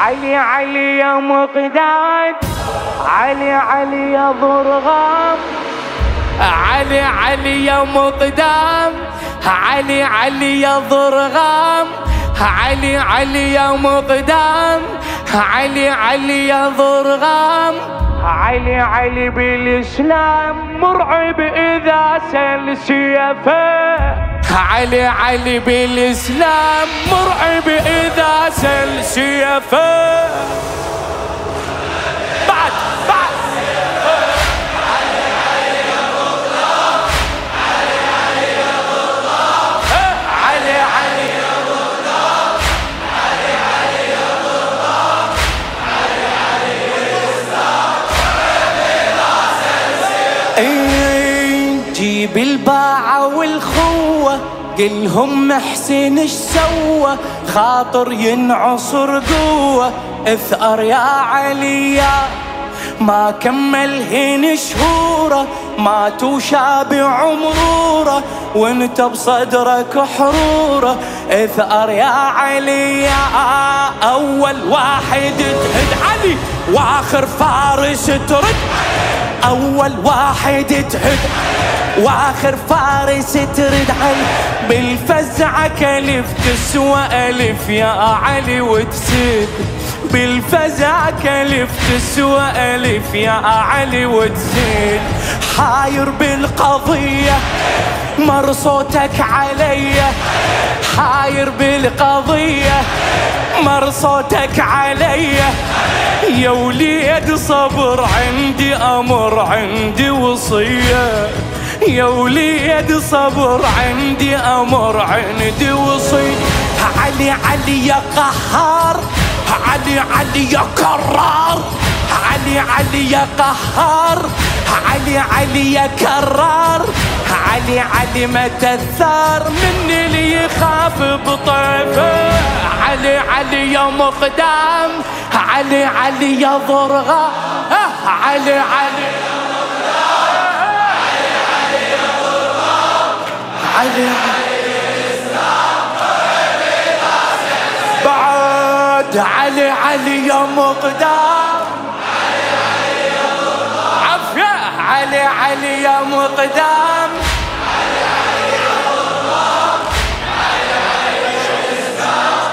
علي علي يا مقداد، علي علي يا ضرغام، علي علي يا مقدام، علي علي يا ضرغام، علي علي يا مقدام، علي علي يا ضرغام، علي علي بالإسلام مرعب إذا سل سيفه، علي علي بالإسلام مرعب إذا سل سيفه. بعد علي علي يا مقدام، علي علي يا ضرغام، علي علي يا مقدام، علي علي يا ضرغام، علي علي بالإسلام مرعب إذا سل سيفه. جيب الباعة والخوة قلهم حسين اش سوى، خاطر ينعصر قوة اثأر يا علي، ما كمل هين شهوره، ماتوا شابع عمروره، وانت بصدرك حروره اثأر يا علي. اول واحد تهد علي واخر فارس ترد، اول واحد تهد واخر فارس ترد علي، بالفزعة كلف تسوى ألف يا علي وتسد، بالفزعة كلف تسوى ألف يا علي وتزيد. حاير بالقضية مر صوتك علي، حاير بالقضية مر صوتك علي، يا وليد صبر عندي أمر عندي وصية، يا وليد صبر عندي أمر عندي وصية. علي علي يا قهار، علي علي يا كرار، علي علي يا قهار، علي علي يا كرار، علي علي متى الثار من اللي يخاف بطيفه، علي علي يا مقدام، علي علي يا ضرغام، علي علي يا مقدام، علي علي يا ضرغام، علي علي بعد علي علي يا مقدام، علي علي يا ضرغام، عفية علي علي يا مقدام، علي علي يا ضرغام، علي علي الإسلام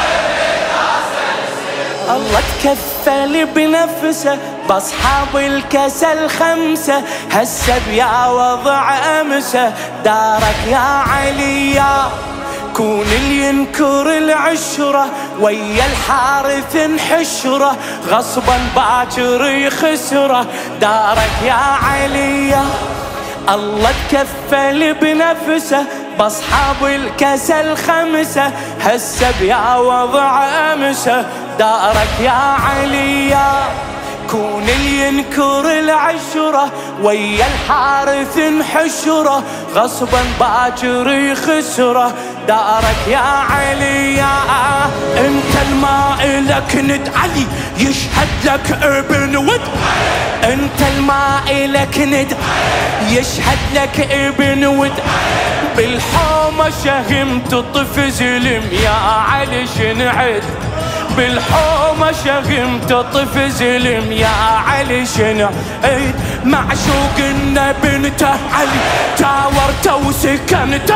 الله تكفل بنفسه باصحاب الكسل خمسة، هسه بيا وضع امسه دارك يا علي، كون اللي ينكر العشرة ويا الحارث انحشره، غصبا باكر يخسره دارك يا علي. الله تكفل بنفسه باصحاب الكسل خمسة، هسه بيا وضع امسه دارك يا علي، كون اللي ينكر العشرة ويا الحارث انحشره، غصبا باكر يخسره دارك يا علي. انت الماء لك ند علي يشهد لك ابن ود، انت الماء لك ند يشهد لك ابن ود، بالحومة شهمت طف زلم يا علي شنعد، بالحومة شغمت طف زلم يا علي شنعد، معشوقنا بنته علي جاورته وسكنته،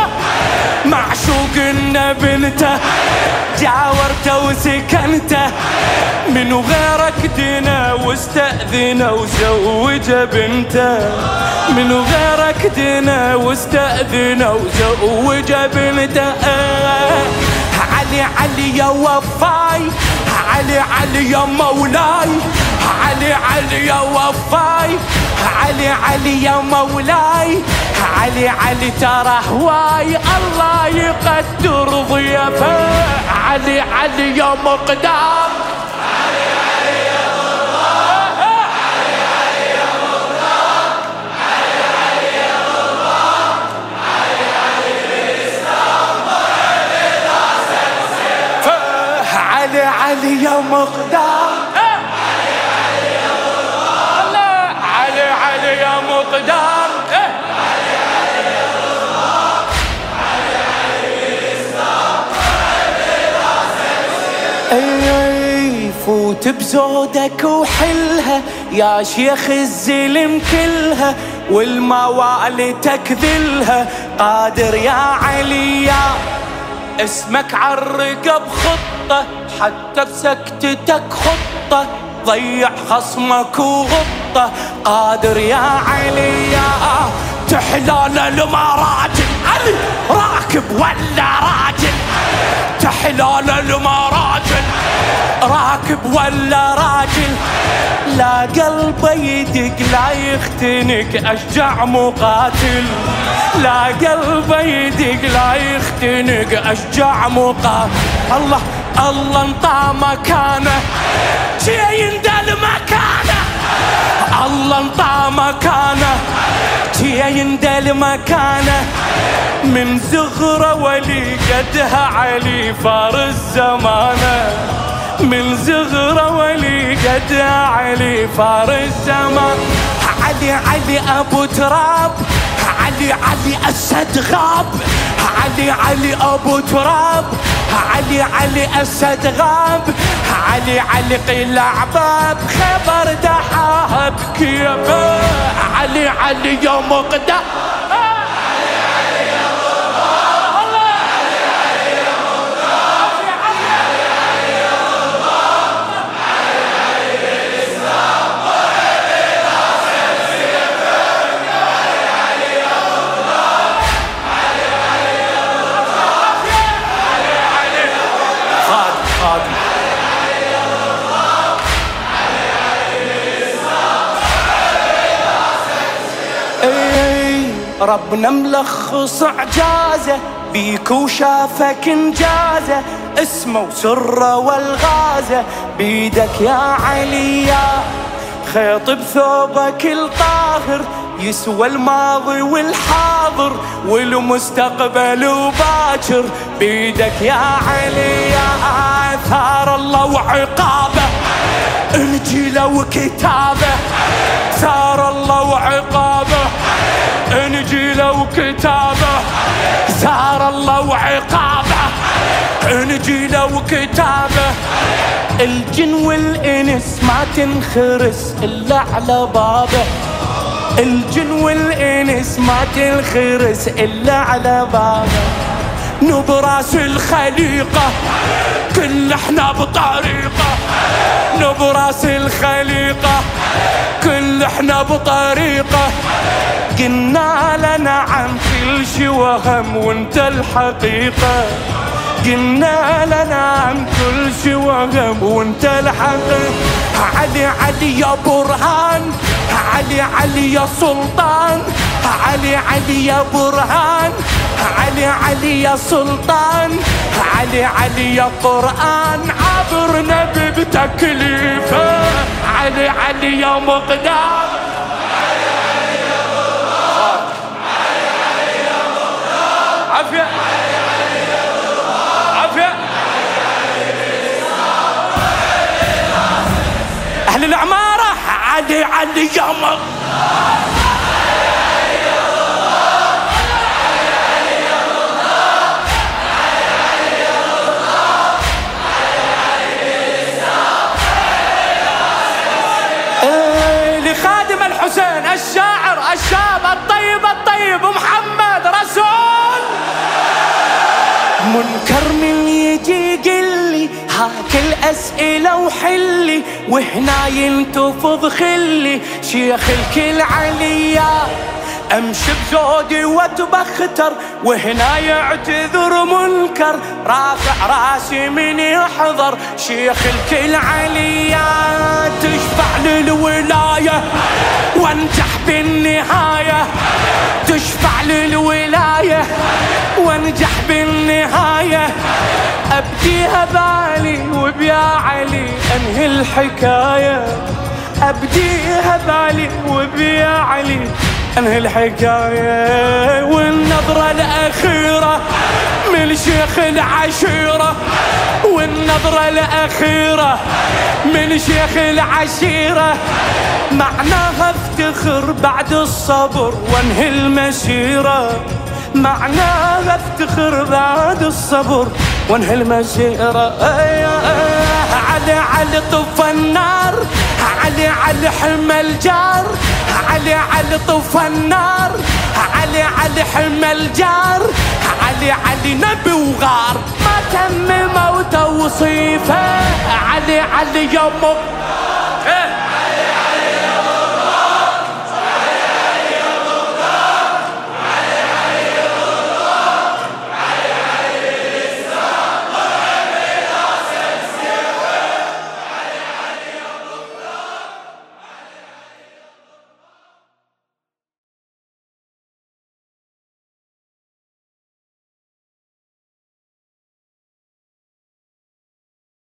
معشوقنا بنته جاورته وسكنته، من غيرك دنا واستأذن وزوج بنته، من غيرك دنا واستأذن وزوج بنته. علي علي يا وفاي، علي علي يا مولاي، علي علي يا وفاي، علي علي يا مولاي، علي علي ترى هواي الله يقدر ضيافه، علي علي يا مقدام، علي علي يا ضرغام، علي علي يا مقدام، علي علي يا ضرغام، علي علي بالإسلام مرعب إذا سل سيفه، علي علي يا مقدام، علي علي يا ضرغام، علي علي يا مقدام، فوت بزودك وحلها يا شيخ الزلم كلها، والموالي تكذلها. قادر يا علي يا اسمك عالرقب خطة، حتى بسكتتك خطة ضيع خصمك وغطة. قادر يا علي يا تحلال المراجل، علي راكب ولا راجل؟ تحلال المراجل راكب ولا راجل؟ لا قلبه يدق لا يختنق أشجع مقاتل، لا قلبه يدق لا يختنق أشجع مقاتل. الله الله انطى مكانه شي يندل مكانه، الله انطى مكانه شي يندل مكانه. من زغرة ولي قدها علي فارس زمانه، من زغرة ولي قدها علي فارس زمان. علي علي أبو تراب، علي علي أسد غاب، علي علي أبو تراب، علي علي أسد غاب. علي علي قيل عباب خبر دحاها بكيفه. علي علي يا مقدام، ربنا ملخص اعجازه بيك وشافك انجازه، اسمه وسره والغازه بيدك يا علي يا خيط بثوبك الطاهر، يسوى الماضي والحاضر والمستقبل وباكر بيدك يا علي يا آثار الله وعقابه، انجيله وكتابه. ثار الله وعقابه انجيله وكتابه، ثار الله وعقابه انجيله وكتابه. الجن والانس ما تنخرس الا على بابه، الجن والانس ما تنخرس الا على بابه. نبراس الخليقه كل احنا بطريقه، نبراس الخليقه كل احنا بطريقه. قلنا لنا عن كل شي وهم وانت الحقيقة، قلنا لنا عن كل شي وهم وانت الحقيقة. علي علي يا برهان، علي علي يا سلطان، علي علي يا برهان، علي علي يا سلطان، علي علي يا قرآن عبرنا بتكليفه. علي علي يا مقدام، عافية عافية. أهل العمارة علي علي يا مقدام. لخادم الحسين الشاعر الشاب الطيب الطيب محمد رسول. منكر من يجي يقلي هاك الأسئلة وحلي، وهنا ينتفض خلي شيخ الكل عليا. امشي بزودي واتبختر وهنا يعتذر منكر، رافع راسي من يحضر شيخ الكل عليا. تشفع للولاية وانجح بالنهاية، تشفع للولاية وانجح بالنهاية. ابديها بالي وبيا علي انهي الحكاية، ابديها بالي وبيا علي انهي الحكاية. والنظرة الأخيرة من شيخ العشيرة، والنظرة الأخيرة من شيخ العشيرة، معناها افتخر بعد الصبر وانهي المسيرة، معناها افتخر بعد الصبر وانهي المسيرة. علي علي طفى النار، علي علي حمى الجار، علي علي طفى النار، علي علي حمى الجار، علي علي نبي وغار ما تم موته وصيفه. علي علي يا